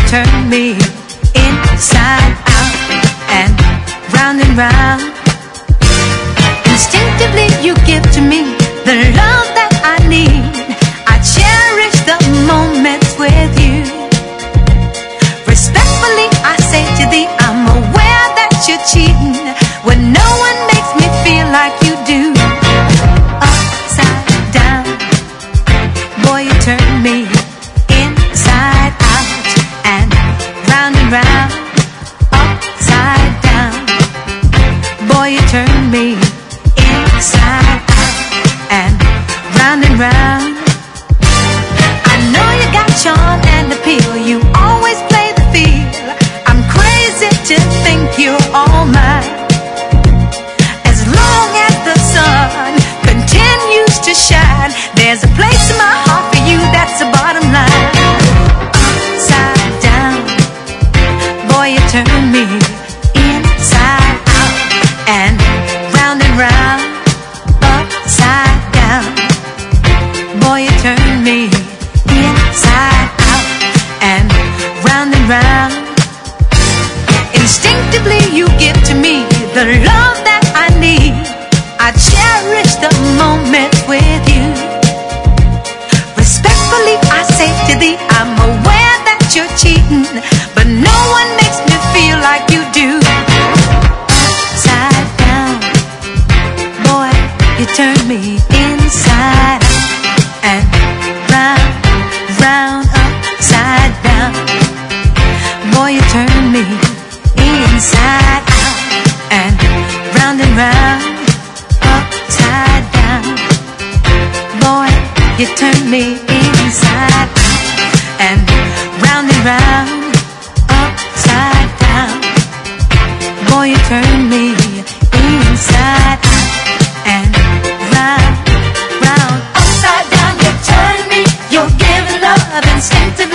turn me inside out and round. Instinctively you give to me the love that I need. I cherish the moments with you. Respectfully I say to thee, I'm aware that you're cheating when no one makes me feel like you do. Upside down, boy, you turn me inside out and round. Upside down, boy, you turn me inside out and round. I know you got charm and appeal, you always play the field. I'm crazy to think you're all mine. As long as the sun continues to shine, there's a place in my heart for you, that's the bottom line. Upside down, boy, you turn me inside out and round. Upside down, boy, you turn me inside out and round. Instinctively you give to me the love that I need. I cherish the moments with you. Respectfully I say to thee, I'm aware that you're cheating, but no one makes me feel like you do. Upside down, boy, you turn me inside out and round. Upside down, boy, you turn me inside out and round. Upside down, boy, you turn me inside out and round. Upside down, boy, you turn me inside out and round. Upside down, you turn me, you're giving love instinctively.